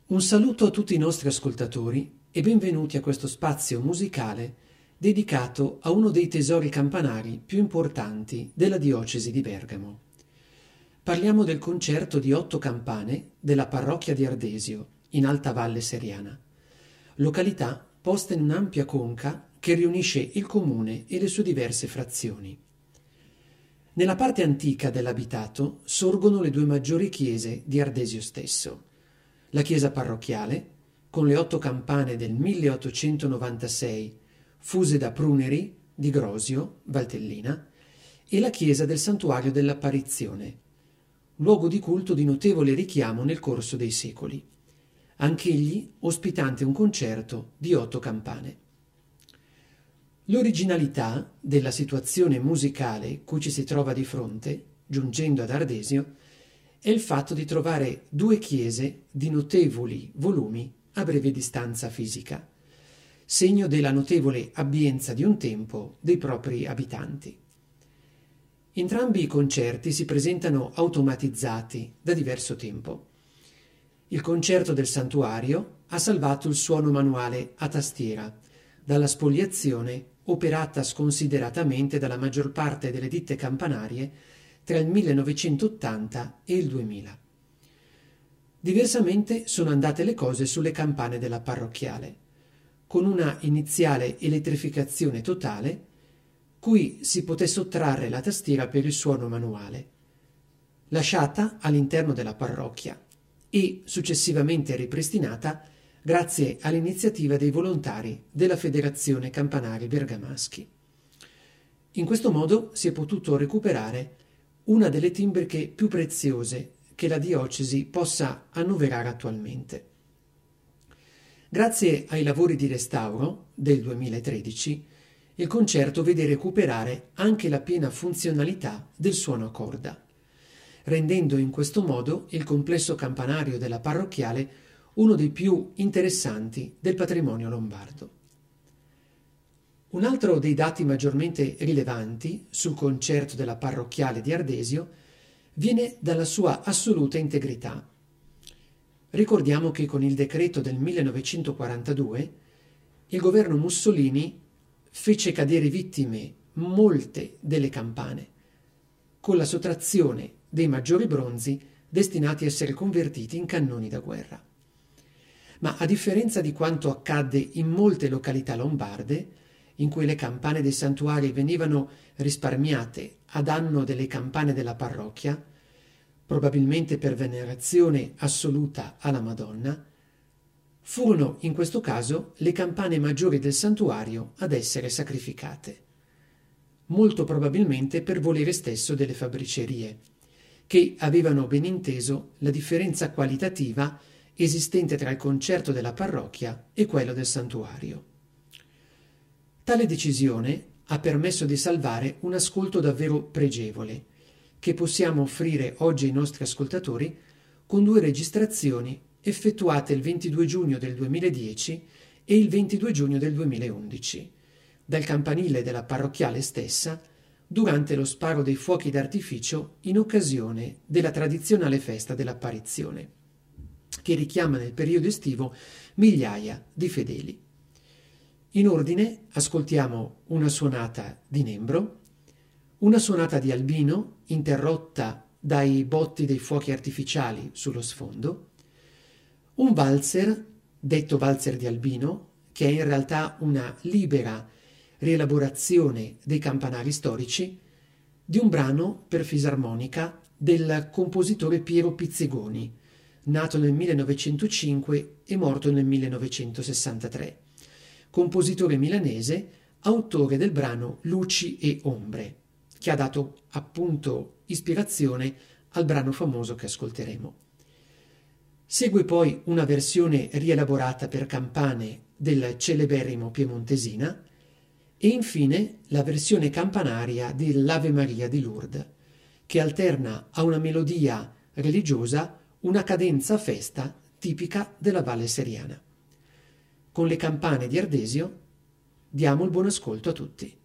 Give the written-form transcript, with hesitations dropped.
Un saluto a tutti i nostri ascoltatori e benvenuti a questo spazio musicale dedicato a uno dei tesori campanari più importanti della diocesi di Bergamo. Parliamo del concerto di 8 campane della parrocchia di Ardesio, in Alta Valle Seriana, località posta in un'ampia conca che riunisce il comune e le sue diverse frazioni. Nella parte antica dell'abitato sorgono le 2 maggiori chiese di Ardesio stesso. La chiesa parrocchiale, con le 8 campane del 1896, fuse da Pruneri di Grosio, Valtellina, e la chiesa del Santuario dell'Apparizione, luogo di culto di notevole richiamo nel corso dei secoli, anch'egli ospitante un concerto di 8 campane. L'originalità della situazione musicale cui ci si trova di fronte, giungendo ad Ardesio, è il fatto di trovare 2 chiese di notevoli volumi a breve distanza fisica, segno della notevole abbienza di un tempo dei propri abitanti. Entrambi i concerti si presentano automatizzati da diverso tempo. Il concerto del santuario ha salvato il suono manuale a tastiera dalla spoliazione operata sconsideratamente dalla maggior parte delle ditte campanarie tra il 1980 e il 2000. Diversamente sono andate le cose sulle campane della parrocchiale, con una iniziale elettrificazione totale, cui si poté sottrarre la tastiera per il suono manuale, lasciata all'interno della parrocchia e successivamente ripristinata grazie all'iniziativa dei volontari della Federazione Campanari Bergamaschi. In questo modo si è potuto recuperare una delle timbriche più preziose che la diocesi possa annoverare attualmente. Grazie ai lavori di restauro del 2013, il concerto vede recuperare anche la piena funzionalità del suono a corda, rendendo in questo modo il complesso campanario della parrocchiale uno dei più interessanti del patrimonio lombardo. Un altro dei dati maggiormente rilevanti sul concerto della parrocchiale di Ardesio viene dalla sua assoluta integrità. Ricordiamo che con il decreto del 1942 il governo Mussolini fece cadere vittime molte delle campane, con la sottrazione dei maggiori bronzi destinati a essere convertiti in cannoni da guerra. Ma a differenza di quanto accadde in molte località lombarde, in cui le campane dei santuari venivano risparmiate a danno delle campane della parrocchia, probabilmente per venerazione assoluta alla Madonna, furono in questo caso le campane maggiori del santuario ad essere sacrificate, molto probabilmente per volere stesso delle fabbricerie, che avevano ben inteso la differenza qualitativa esistente tra il concerto della parrocchia e quello del santuario. Tale decisione ha permesso di salvare un ascolto davvero pregevole, che possiamo offrire oggi ai nostri ascoltatori con 2 registrazioni effettuate il 22 giugno del 2010 e il 22 giugno del 2011, dal campanile della parrocchiale stessa, durante lo sparo dei fuochi d'artificio in occasione della tradizionale festa dell'apparizione, che richiama nel periodo estivo migliaia di fedeli. In ordine ascoltiamo una suonata di Nembro, una suonata di Albino interrotta dai botti dei fuochi artificiali sullo sfondo, un valzer, detto valzer di Albino, che è in realtà una libera rielaborazione dei campanari storici, di un brano per fisarmonica del compositore Piero Pizzigoni, nato nel 1905 e morto nel 1963. Compositore milanese, autore del brano Luci e Ombre, che ha dato appunto ispirazione al brano famoso che ascolteremo. Segue poi una versione rielaborata per campane del celeberrimo Piemontesina e infine la versione campanaria dell'Ave Maria di Lourdes, che alterna a una melodia religiosa una cadenza a festa tipica della Valle Seriana. Con le campane di Ardesio diamo il buon ascolto a tutti.